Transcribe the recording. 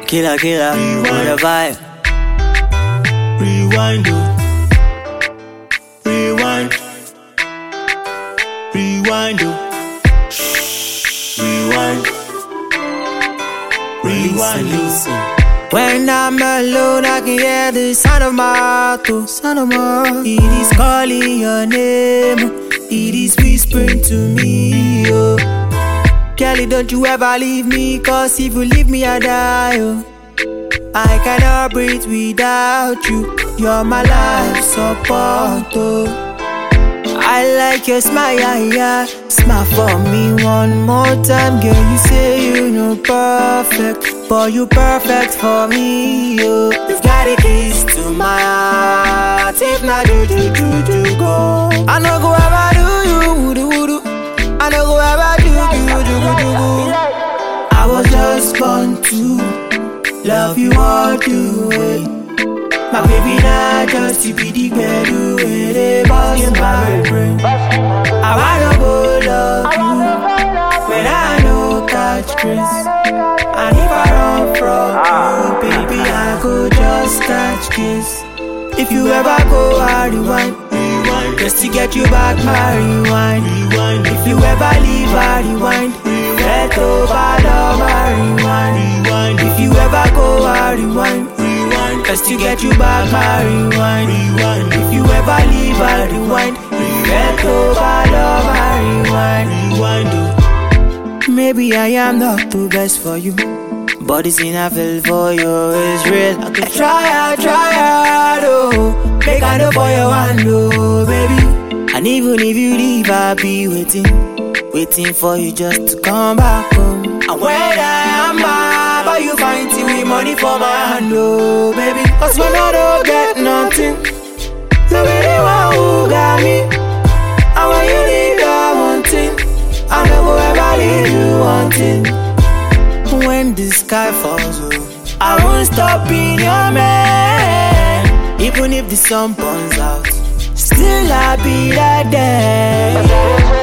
Killer, what a vibe. Rewind, oh. Rewind. Rewind, oh. Rewind. Rewind, oh. When I'm alone, I can hear the sound of my heart. It is calling your name. It is whispering to me, oh. Kelly, don't you ever leave me, cause if you leave me, I die, oh. I cannot breathe without you. You're my life support, oh. I like your smile, yeah. Smile for me one more time, girl. You say you know perfect, but you perfect for me, oh. You've got a kiss to my heart. If not, do go. I know go ever do you, woodoo. I know go ever do. I was just born to love you all the way. My baby not just to be the girl who they boss my brain. I wanna go love you when I know catch grace. And if I run from you, baby, I go just catch kiss. If you ever go, I rewind, just to get you back, my rewind. If you ever leave, I rewind, get over love, my rewind. If you ever go, I rewind, just to get you back, my rewind. If you ever leave, I rewind, get over love, my rewind. Maybe I am not the best for you, but it's enough for you, it's real. I try hard, oh. Make I know for your hand, oh, baby. And even if you leave, I'll be waiting for you just to come back home. And when I am mad, but you find with money for my hand, oh, baby. Cause when I don't get nothing, you be the one who got me. And when you need that one thing, I never ever leave you wanting. When the sky falls, oh, I won't stop being your man. Even if the sun burns out, still I'll be right there.